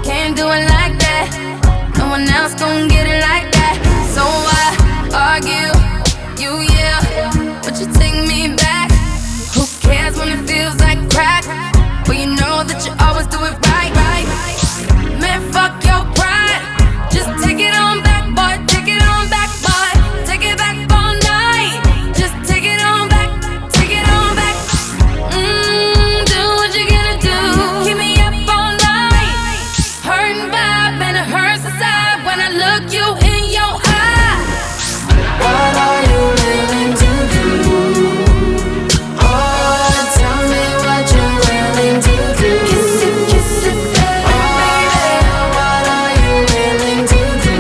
Can't do it like that. No one else gon' get it like that. So why argue? You yeah, but you take me back. Who cares when it feels like crack? But you know that you always do it right, right. Man, fuck your pride. Just take it on back, boy. Take it on back, boy. Take it back all night. Just take it on back. Take it on back. Do what you gonna do. Keep me up all night. Hurting vibe and it hurts inside when I look you in your eye. What are you willing to do? Oh, tell me what you're willing to do. Kiss it, baby. Oh, what are you willing to do?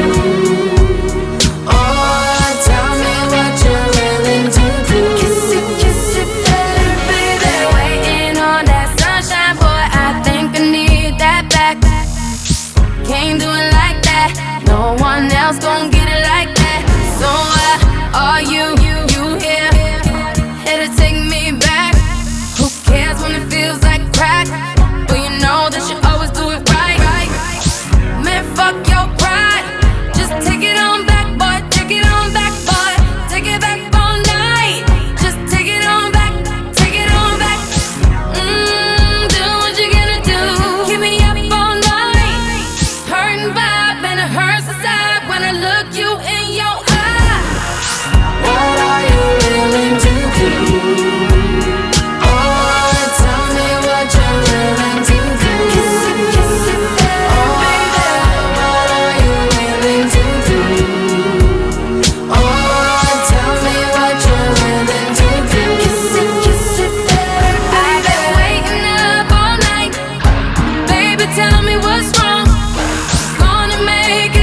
Oh, tell me what you're willing to do. Kiss it, baby. Waiting on that sunshine, boy. I think I need that back. Can't do it like that. No one else gon' get it like that. So why are you here? Here to take me back. Who cares when it feels like crack? But you know that you always do it right. Man, fuck your pride. Just take it on back, boy. Take it on back, boy. Take it back all night. Just take it on back. Take it on back. Do what you gonna do. Keep me up all night. Hurting vibe and it hurts inside when I look you in your eye. What are you willing to do? Oh, tell me what you're willing to do. Kiss it, baby. Oh, what are you willing to do? Oh, tell me what you're willing to do. Kiss it, baby. I've been waiting up all night. Baby, tell me what's wrong. Gonna make it